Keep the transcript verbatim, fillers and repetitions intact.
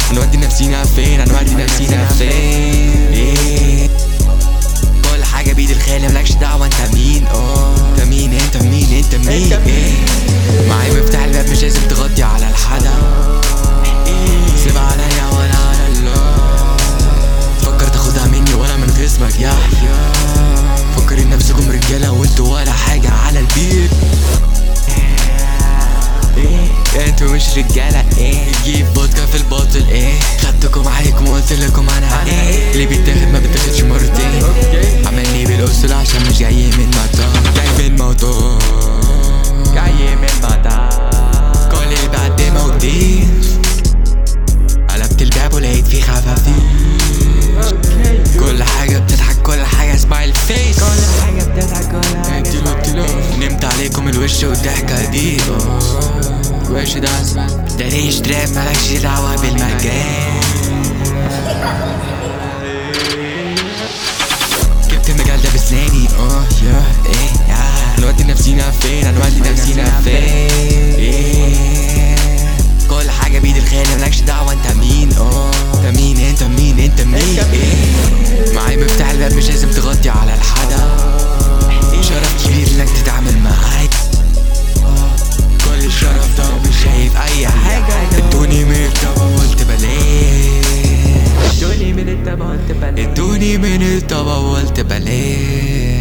هنودي نفسينا فين هنودي نفسينا فين إيه؟ كل حاجة بيد الخالق ملكش دعوة انت مين اه انت مين انت مين انت مين ايه معايا مفتاح الباب مش لازم تغطي على الحدا سيب عليا ولا على الله فكر تاخدها مني ولا من خصمك يا فكرين نفسكم رجالة وانتوا ولا حاجة على البيت ايه انتوا مش رجالة ايه جيب فودكا في الباطل ايه خدتكم عليكم وقلت لكم انا ايه اللي بيتاخد ما بيتاخدش مرتين عملني بالاسطول عشان مش جاي من مطار جاي من موتور جاي من مطار كل اللي بقدمه جديد قلبت الباب ولقيت فيه خفافيش كل حاجة بتضحك كل حاجة سمايل فيس كل حاجة بتضحك كل حاجة انتي لو نمت عليكم الوش والضحكة دي الوش ده ده ريش تراب ملكش دعوة بالمجال جبت المجال ده بسناني اه يا ايه يا هنودي نفسينا فين هنودي نفسينا فين ايه كل حاجة بيد الخالق ملكش دعوة انت مين اه انت مين انت مين انت مين ايه معايا مفتاح الباب مش لازم تغطي على الحدا شرف كبير انك تتعامل معاي كل الشرف ده مش شايف اي حاجة ادوني من الطبق وقلت بلاش ادوني من الطبق وقلت بلاش ادوني من الطبق وقلت بلاش